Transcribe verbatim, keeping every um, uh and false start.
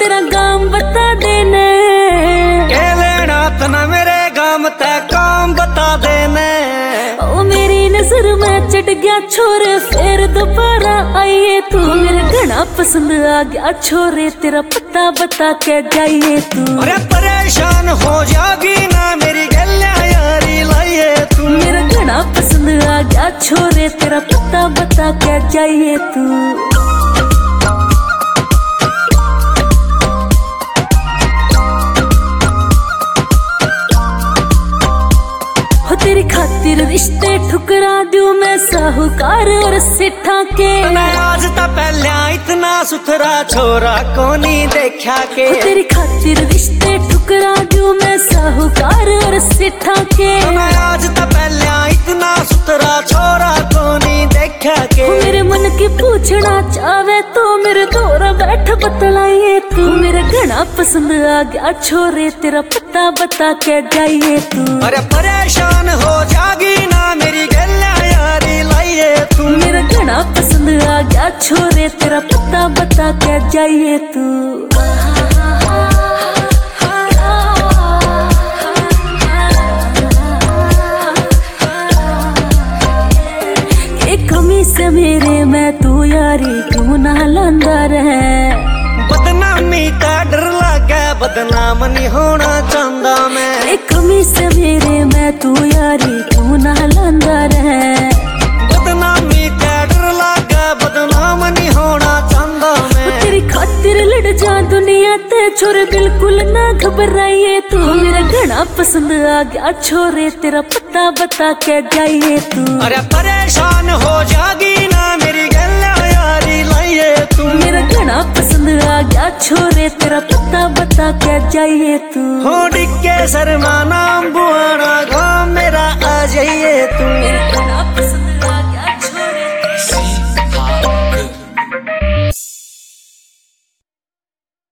तेरा गाम बता देने के लेना तना मेरे गाम ते काम बता देने। ओ मेरी नजर में चढ़ गया छोरे फिर दोबारा आइए तू। मेरा घना पसंद आ गया छोरे तेरा पता बता के जाइए तू। अरे परेशान हो जागी ना मेरी गल्ला यारी लाइए तू। मेरा घना पसंद आ गया छोरे तेरा पता बता के जाइए तू। तेरी खातिर रिश्ते ठुकरा दूं मैं साहूकार और सेठा के। मैं आज तक पहले इतना सुथरा छोरा कोनी देखा के। तेरी खातिर रिश्ते ठुकरा दूं मैं साहूकार और सेठा के। मैं आज तक पहले इतना सुथरा छोरा कोनी देखा के। मेरे मन की पूछना चाहे तो मेरे दौरा बैठ बतलाइए तू। मेरा घना पसंद आ गया छोरे तेरा पता बता के जाइए तू। अरे परेशान हो जागी ना मेरी गल्ला यारी लाइए तू। मेरा घना पसंद आ गया छोरे तेरा पता बता के जाइए तू। एक कमी से मेरे मैं तू यारी क्यों ना लांदा रहे। बदनामी का डर लगा बदनाम नहीं होना चाहता मैं। एक कमी से मेरे मैं तू यारी क्यों ना लांदा रहे। बदनामी का डर लगा बदनाम नहीं होना चाहता मैं। तेरी खातिर लड़ जा दुनिया ते छोरे बिल्कुल ना घबराइए तू। मेरा घना पसंद आ गया छोरे तेरा पता बता के जाइए तू। अरे परेशान हो जागी ना मेरी गल्ला यारी लाइए तू। मेरा घना पसंद आ गया छोरे तेरा पता बता के जाइए तू। हो डिक्के शर्मा नाम बुआना गाँव मेरा आ जाइए तू। मेरा घना